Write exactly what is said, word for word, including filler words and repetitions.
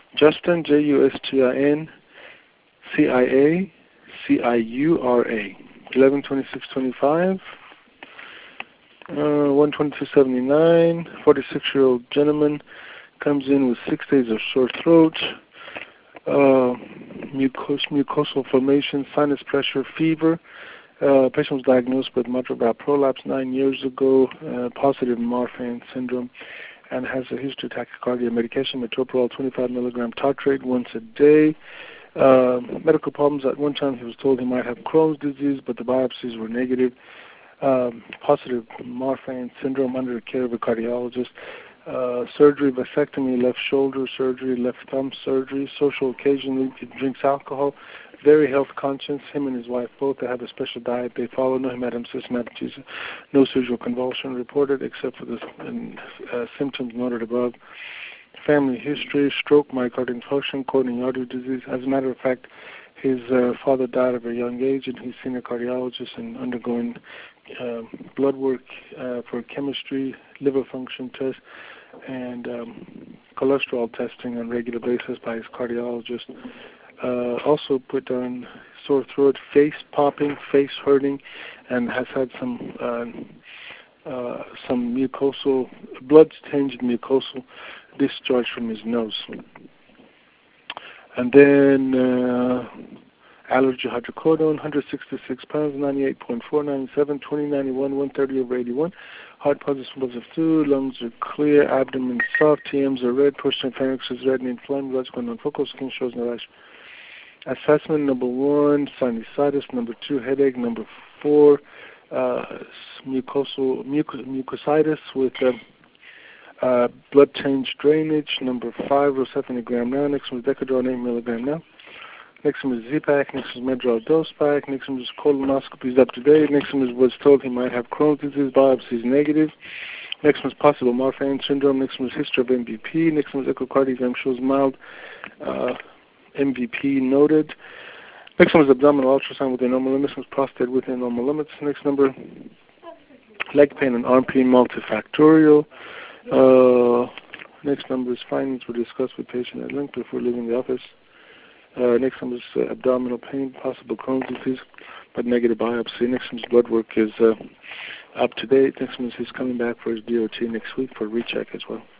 Justin, J U S T I N, C I A, C I U R A, eleven twenty-six twenty-five, uh, one twenty-two seventy-nine, forty-six-year-old gentleman, comes in with six days of sore throat, uh, mucos mucosal formation, sinus pressure, fever. Uh, patient was diagnosed with mitral valve prolapse nine years ago, uh, positive Marfan syndrome, and has a history of tachycardia. Medication, metoprolol, twenty-five milligram tartrate once a day. Uh, medical problems. At one time, he was told he might have Crohn's disease, but the biopsies were negative. Um, positive Marfan syndrome under the care of a cardiologist. Uh, surgery, vasectomy, left shoulder surgery, left thumb surgery. Social occasionally, he drinks alcohol. Very health conscious. Him and his wife both. They have a special diet they follow. No hematum, systematic, no cerebral convulsion reported except for the uh, symptoms noted above. Family history: stroke, myocardial infarction, coronary artery disease. As a matter of fact, his uh, father died at a young age, and he's seen a cardiologist and undergoing uh, blood work uh, for chemistry, liver function test, and um, cholesterol testing on a regular basis by his cardiologist. Uh, also put on sore throat, face popping, face hurting, and has had some uh, uh, some mucosal, blood-tinged mucosal discharge from his nose. And then uh, allergy hydrocodone, one hundred sixty-six pounds, ninety-eight point four, ninety-seven, twenty, ninety-one, one thirty over eighty-one. Heart positive, positive fluid, lungs are clear, abdomen soft, T Ms are red, portion pharynx is red and inflamed, blood's going non-focal, skin shows no rash. Assessment: number one, sinusitis; number two, headache; number four, uh, mucosal muc mucositis with uh, uh, blood change drainage; number five, rocephin gram now; next one is Decadron eight milligram now; next one is Z-Pak; next one is Medrol dose pack; next one is colonoscopy is up to date; next one is was told he might have Crohn's disease, biopsy is negative; next one is possible Marfan syndrome; next one is history of M V P; next one is echocardiogram shows mild uh, M V P noted. Next one is abdominal ultrasound within normal limits. Next one is prostate within normal limits. Next number, leg pain and arm pain multifactorial. Uh, next number is findings were discussed with patient at length before leaving the office. Uh, next number is uh, abdominal pain, possible Crohn's disease, but negative biopsy. Next one's blood work is uh, up to date. Next one is he's coming back for his D O T next week for a recheck as well.